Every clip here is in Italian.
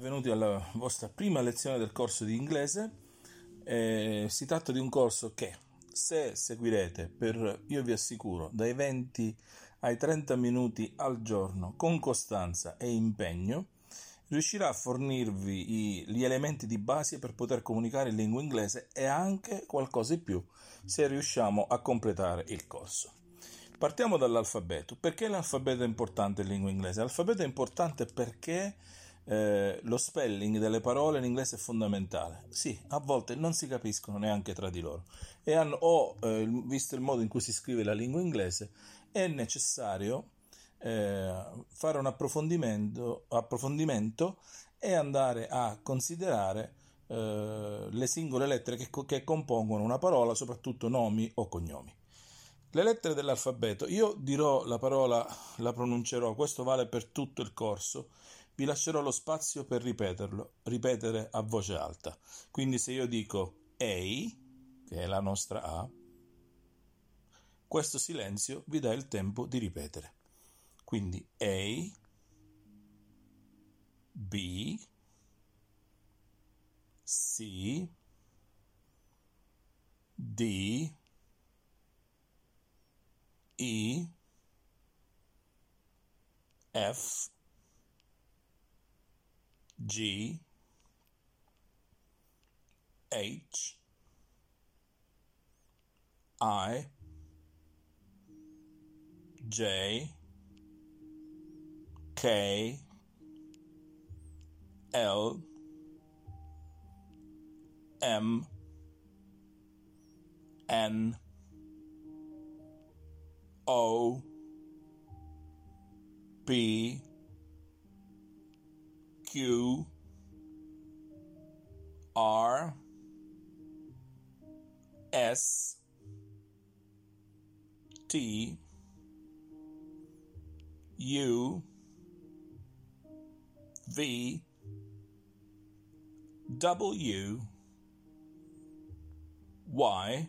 benvenuti alla vostra prima lezione del corso di inglese. Si tratta di un corso che, se seguirete io vi assicuro, dai 20 ai 30 minuti al giorno con costanza e impegno, riuscirà a fornirvi gli elementi di base per poter comunicare in lingua inglese e anche qualcosa in più se riusciamo a completare il corso. Partiamo dall'alfabeto. Perché l'alfabeto è importante in lingua inglese? L'alfabeto è importante perché lo spelling delle parole in inglese è fondamentale. Sì, a volte non si capiscono neanche tra di loro visto il modo in cui si scrive la lingua inglese, è necessario fare un approfondimento e andare a considerare le singole lettere che compongono una parola, soprattutto nomi o cognomi. Le lettere dell'alfabeto, io dirò la parola, la pronuncerò, questo vale per tutto il corso, vi lascerò lo spazio per ripetere a voce alta. Quindi se io dico A, che è la nostra A, questo silenzio vi dà il tempo di ripetere. Quindi A, B, C, D, E, F, G, H, I, J, K, L, M, N, O, P, Q, R, S, T, U, V, W, Y,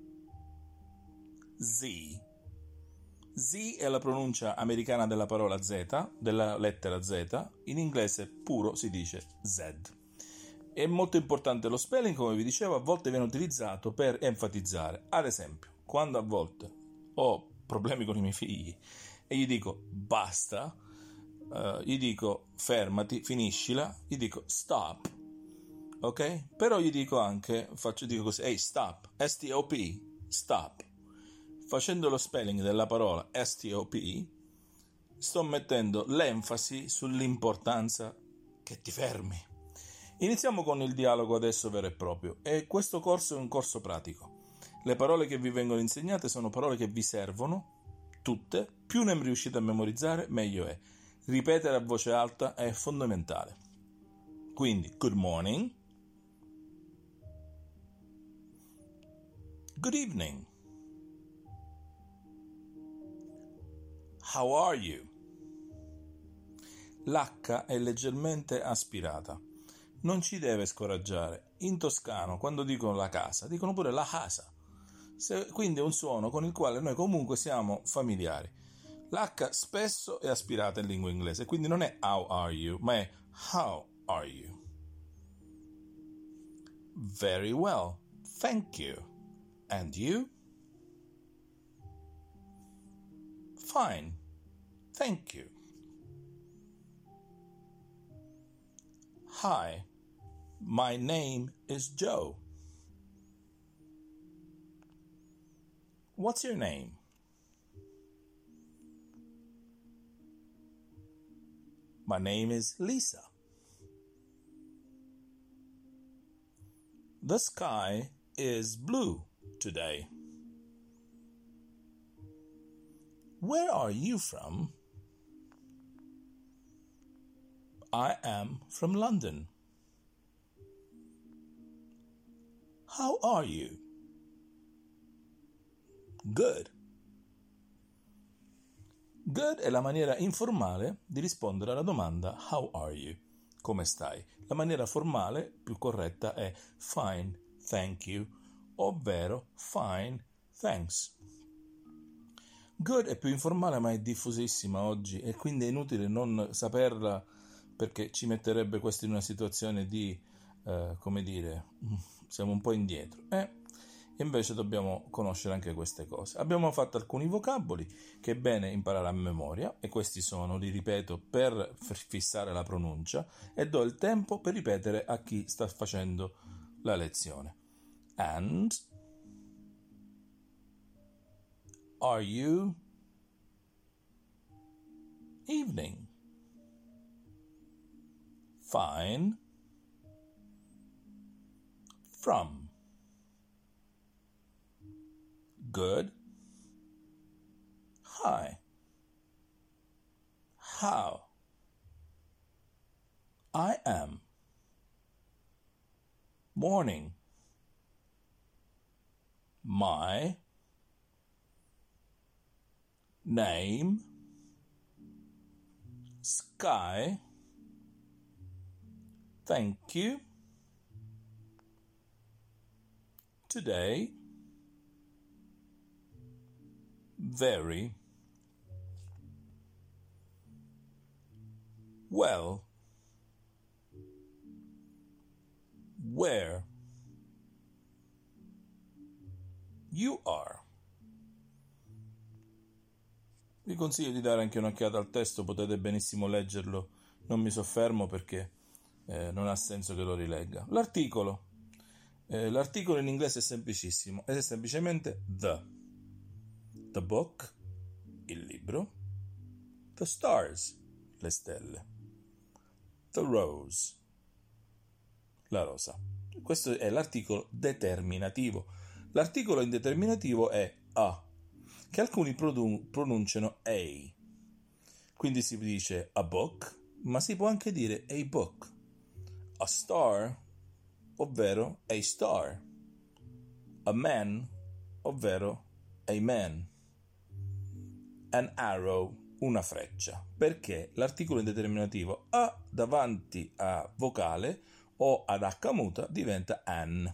Z. Z è la pronuncia americana della parola Z, della lettera Z, in inglese puro si dice Z. È molto importante lo spelling, come vi dicevo, a volte viene utilizzato per enfatizzare. Ad esempio, quando a volte ho problemi con i miei figli e gli dico basta, gli dico fermati, finiscila, gli dico stop, ok? Però gli dico anche, dico così, hey stop, S-T-O-P, stop. Facendo lo spelling della parola STOP, sto mettendo l'enfasi sull'importanza che ti fermi. Iniziamo con il dialogo adesso vero e proprio, e questo corso è un corso pratico. Le parole che vi vengono insegnate sono parole che vi servono, tutte, più ne riuscite a memorizzare, meglio è. Ripetere a voce alta è fondamentale. Quindi, good morning, good evening, how are you? L'H è leggermente aspirata. Non ci deve scoraggiare. In toscano, quando dicono la casa, dicono pure la casa. Quindi è un suono con il quale noi comunque siamo familiari. L'H spesso è aspirata in lingua inglese, quindi non è how are you, ma è how are you? Very well, thank you. And you? Fine, thank you. Hi, my name is Joe. What's your name? My name is Lisa. The sky is blue today. Where are you from? I am from London. How are you? Good. Good è la maniera informale di rispondere alla domanda how are you? Come stai? La maniera formale più corretta è fine, thank you, ovvero fine, thanks. Good è più informale ma è diffusissima oggi e quindi è inutile non saperla perché ci metterebbe questo in una situazione di, come dire, siamo un po' indietro. Invece dobbiamo conoscere anche queste cose. Abbiamo fatto alcuni vocaboli che è bene imparare a memoria, e questi sono, li ripeto, per fissare la pronuncia, e do il tempo per ripetere a chi sta facendo la lezione. And, are you, evening, fine, from, good, hi, how, I am, morning, my, name, sky, thank you, today, very, well, where, you are. Vi consiglio di dare anche un'occhiata al testo, potete benissimo leggerlo, non mi soffermo perché non ha senso che lo rilegga. L'articolo in inglese è semplicissimo, è semplicemente the book, il libro, the stars, le stelle, the rose, la rosa. Questo è l'articolo determinativo. L'articolo indeterminativo è a, che alcuni pronunciano a. Quindi si dice a book, ma si può anche dire a book. A star, ovvero a star. A man, ovvero a man. An arrow, una freccia. Perché l'articolo indeterminativo a davanti a vocale o ad H muta diventa an.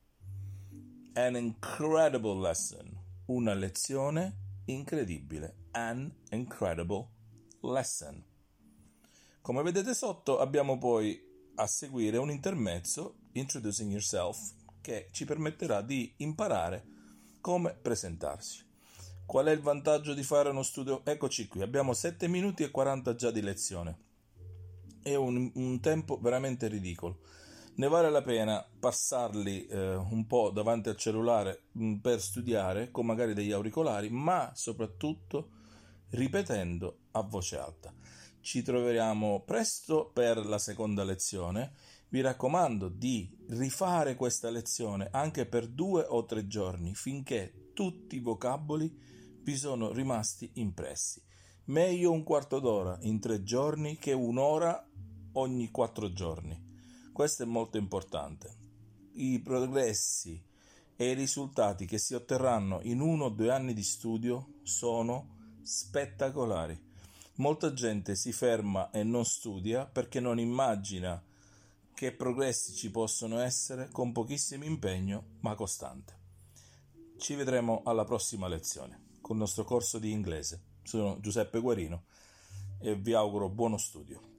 An incredible lesson. Una lezione incredibile. An incredible lesson. Come vedete sotto abbiamo poi a seguire un intermezzo, introducing yourself, che ci permetterà di imparare come presentarsi. Qual è il vantaggio di fare uno studio? Eccoci qui, abbiamo 7 minuti e 40 già di lezione. È un tempo veramente ridicolo. Ne vale la pena passarli un po' davanti al cellulare per studiare con magari degli auricolari, ma soprattutto ripetendo a voce alta. Ci troveremo presto per la seconda lezione. Vi raccomando di rifare questa lezione anche per 2 o 3 giorni finché tutti i vocaboli vi sono rimasti impressi. Meglio un quarto d'ora in 3 giorni che un'ora ogni 4 giorni. Questo è molto importante. I progressi e i risultati che si otterranno in 1 o 2 anni di studio sono spettacolari. Molta gente si ferma e non studia perché non immagina che progressi ci possono essere con pochissimo impegno ma costante. Ci vedremo alla prossima lezione con il nostro corso di inglese. Sono Giuseppe Guarino e vi auguro buono studio.